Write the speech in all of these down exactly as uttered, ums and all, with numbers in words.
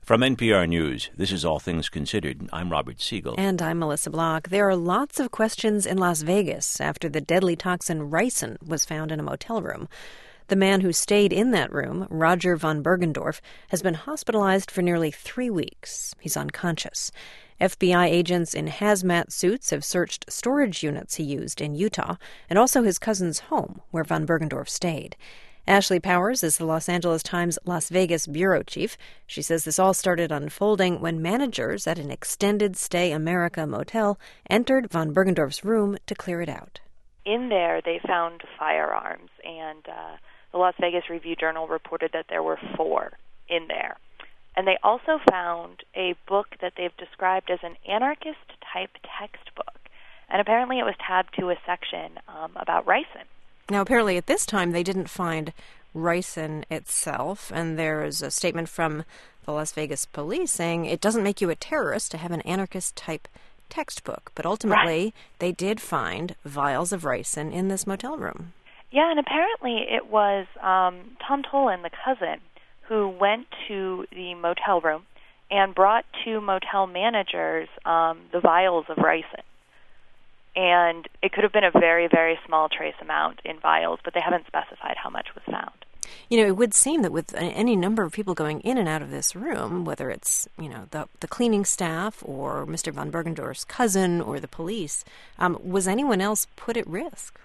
From N P R News, this is All Things Considered. I'm Robert Siegel. And I'm Melissa Block. There are lots of questions in Las Vegas after the deadly toxin ricin was found in a motel room. The man who stayed in that room, Roger von Bergendorf, has been hospitalized for nearly three weeks. He's unconscious. F B I agents in hazmat suits have searched storage units he used in Utah and also his cousin's home, where von Bergendorf stayed. Ashley Powers is the Los Angeles Times Las Vegas bureau chief. She says this all started unfolding when managers at an Extended Stay America motel entered von Bergendorf's room to clear it out. In there, they found firearms, and uh, the Las Vegas Review-Journal reported that there were four in there. And they also found a book that they've described as an anarchist-type textbook. And apparently it was tabbed to a section um, about ricin. Now, apparently at this time, they didn't find ricin itself, and there is a statement from the Las Vegas police saying it doesn't make you a terrorist to have an anarchist-type textbook. But ultimately, right. They did find vials of ricin in this motel room. Yeah, and apparently it was um, Tom Tolan, the cousin, who went to the motel room and brought to motel managers um, the vials of ricin. And it could have been a very, very small trace amount in vials, but they haven't specified how much was found. You know, it would seem that with any number of people going in and out of this room, whether it's, you know, the the cleaning staff or Mister von Bergendorf's cousin or the police, um, was anyone else put at risk?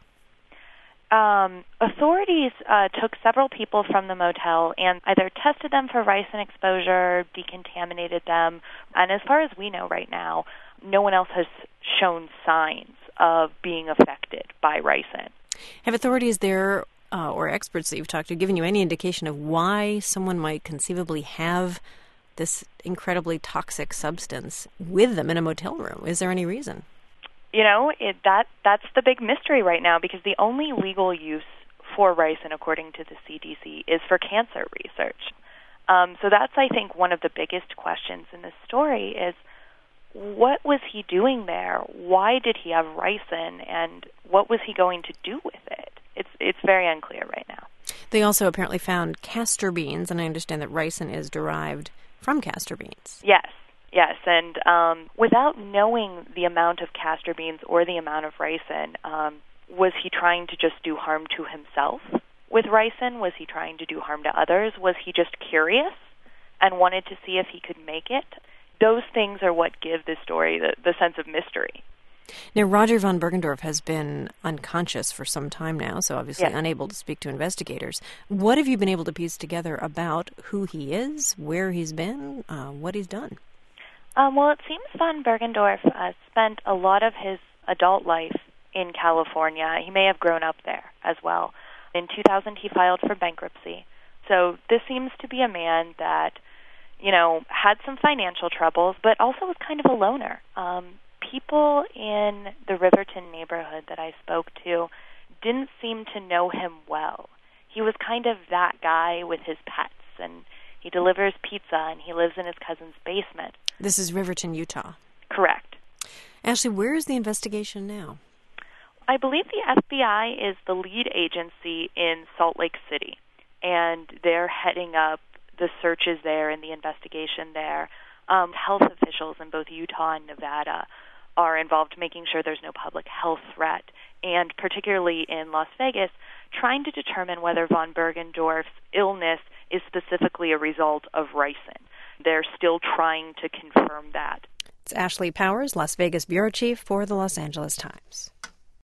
Um, authorities uh, took several people from the motel and either tested them for ricin exposure, decontaminated them, and as far as we know right now, no one else has shown signs of being affected by ricin. Have authorities there uh, or experts that you've talked to given you any indication of why someone might conceivably have this incredibly toxic substance with them in a motel room? Is there any reason? You know, it, that that's the big mystery right now, because the only legal use for ricin, according to the C D C, is for cancer research. Um, so that's, I think, one of the biggest questions in this story is, what was he doing there? Why did he have ricin, and what was he going to do with it? It's it's very unclear right now. They also apparently found castor beans, and I understand that ricin is derived from castor beans. Yes, yes, and um, without knowing the amount of castor beans or the amount of ricin, um, was he trying to just do harm to himself with ricin? Was he trying to do harm to others? Was he just curious and wanted to see if he could make it? Those things are what give this story the, the sense of mystery. Now, Roger von Bergendorf has been unconscious for some time now, so obviously yes. unable to speak to investigators. What have you been able to piece together about who he is, where he's been, uh, what he's done? Um, well, it seems von Bergendorf uh, spent a lot of his adult life in California. He may have grown up there as well. In two thousand, he filed for bankruptcy. So this seems to be a man that, you know, had some financial troubles, but also was kind of a loner. Um, people in the Riverton neighborhood that I spoke to didn't seem to know him well. He was kind of that guy with his pets, and he delivers pizza, and he lives in his cousin's basement. This is Riverton, Utah. Correct. Ashley, where is the investigation now? I believe the F B I is the lead agency in Salt Lake City, and they're heading up the searches there and the investigation there. Um, health officials in both Utah and Nevada are involved, making sure there's no public health threat, and particularly in Las Vegas, trying to determine whether von Bergendorf's illness is specifically a result of ricin. They're still trying to confirm that. It's Ashley Powers, Las Vegas bureau chief for the Los Angeles Times.